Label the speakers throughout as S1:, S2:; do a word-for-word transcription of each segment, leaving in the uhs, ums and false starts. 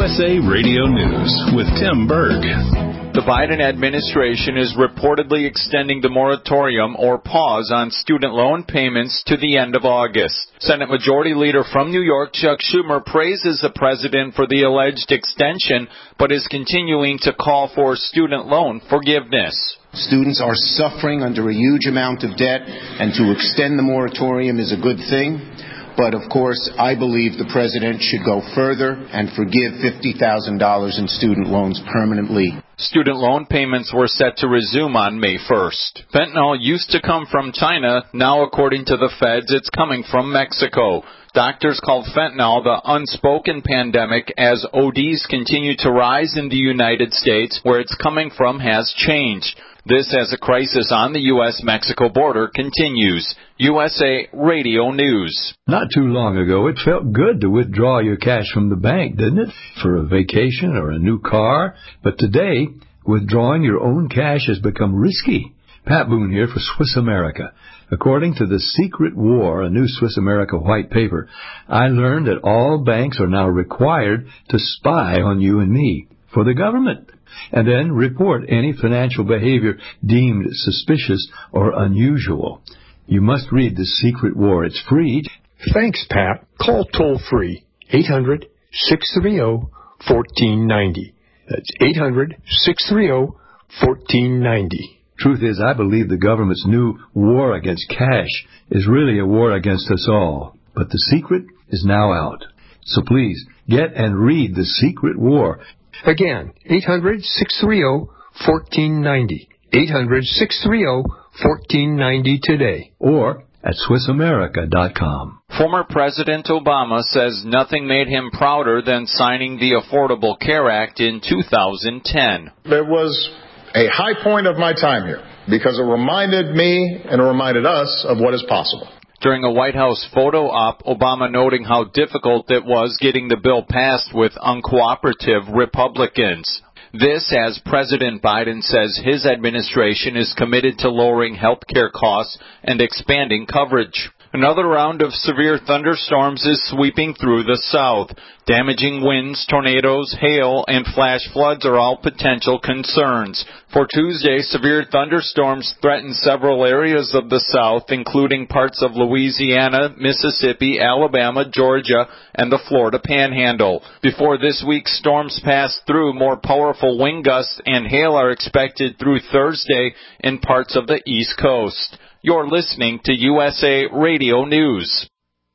S1: U S A Radio News with Tim Berg.
S2: The Biden administration is reportedly extending the moratorium or pause on student loan payments to the end of August. Senate Majority Leader from New York, Chuck Schumer, praises the president for the alleged extension, but is continuing to call for student loan forgiveness.
S3: Students are suffering under a huge amount of debt, and to extend the moratorium is a good thing. But, of course, I believe the president should go further and forgive fifty thousand dollars in student loans permanently.
S2: Student loan payments were set to resume on May first. Fentanyl used to come from China. Now, according to the feds, it's coming from Mexico. Doctors called fentanyl the unspoken pandemic as O Ds continue to rise in the United States. Where it's coming from has changed. This as a crisis on the U S Mexico border continues. U S A Radio News.
S4: Not too long ago, it felt good to withdraw your cash from the bank, didn't it? For a vacation or a new car. But today, withdrawing your own cash has become risky. Pat Boone here for Swiss America. According to The Secret War, a new Swiss America white paper, I learned that all banks are now required to spy on you and me for the government, and then report any financial behavior deemed suspicious or unusual. You must read The Secret War. It's free.
S5: Thanks, Pat. Call toll-free eight hundred, six three zero, one four nine zero. That's eight hundred, six three zero, one four nine zero.
S4: Truth is, I believe the government's new war against cash is really a war against us all. But the secret is now out. So please, get and read The Secret War.
S5: Again, eight hundred, six three zero, one four nine zero. eight hundred, six three zero, one four nine zero today.
S4: Or at Swiss America dot com.
S2: Former President Obama says nothing made him prouder than signing the Affordable Care Act in two thousand ten.
S6: There was a high point of my time here because it reminded me and it reminded us of what is possible.
S2: During a White House photo op, Obama noting how difficult it was getting the bill passed with uncooperative Republicans. This as President Biden says his administration is committed to lowering health care costs and expanding coverage. Another round of severe thunderstorms is sweeping through the South. Damaging winds, tornadoes, hail, and flash floods are all potential concerns. For Tuesday, severe thunderstorms threaten several areas of the South, including parts of Louisiana, Mississippi, Alabama, Georgia, and the Florida Panhandle. Before this week's storms pass through, more powerful wind gusts and hail are expected through Thursday in parts of the East Coast. You're listening to U S A Radio News.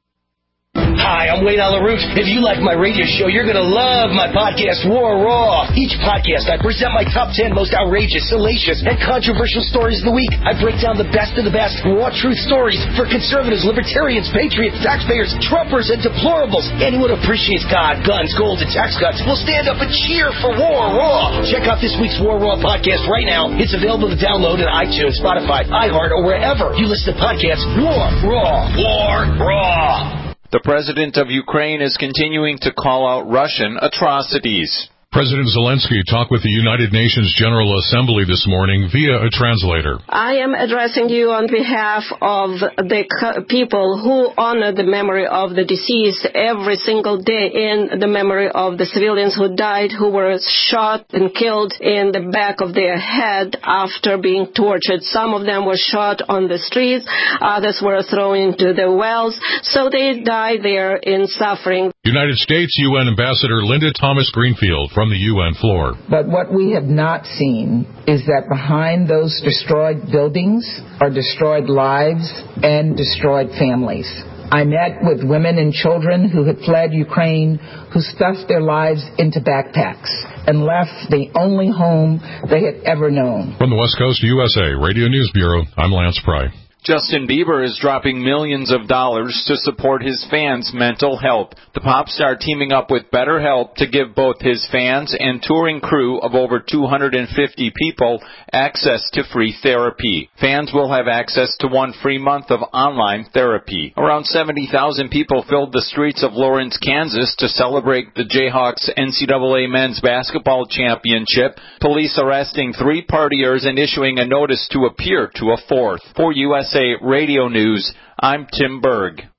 S7: Hi, I'm Wayne on the Roof. If you like my radio show, you're going to love my podcast, War Raw. Each podcast, I present my top ten most outrageous, salacious, and controversial stories of the week. I break down the best of the best raw truth stories for conservatives, libertarians, patriots, taxpayers, Trumpers, and deplorables. Anyone who appreciates God, guns, gold, and tax cuts will stand up and cheer for War Raw. Check out this week's War Raw podcast right now. It's available to download in iTunes, Spotify, iHeart, or wherever you listen to podcasts. War Raw. War Raw.
S2: The president of Ukraine is continuing to call out Russian atrocities.
S8: President Zelensky talked with the United Nations General Assembly this morning via a translator.
S9: I am addressing you on behalf of the people who honor the memory of the deceased every single day, in the memory of the civilians who died, who were shot and killed in the back of their head after being tortured. Some of them were shot on the streets, others were thrown into the wells, so they died there in suffering.
S8: United States U N Ambassador Linda Thomas-Greenfield from the U N floor.
S10: But what we have not seen is that behind those destroyed buildings are destroyed lives and destroyed families. I met with women and children who had fled Ukraine, who stuffed their lives into backpacks and left the only home they had ever known.
S8: From the West Coast U S A Radio News Bureau, I'm Lance Pry.
S2: Justin Bieber is dropping millions of dollars to support his fans' mental health. The pop star teaming up with BetterHelp to give both his fans and touring crew of over two hundred fifty people access to free therapy. Fans will have access to one free month of online therapy. Around seventy thousand people filled the streets of Lawrence, Kansas to celebrate the Jayhawks N C double A men's basketball championship, police arresting three partiers and issuing a notice to appear to a fourth. For U S A Radio News, I'm Tim Berg.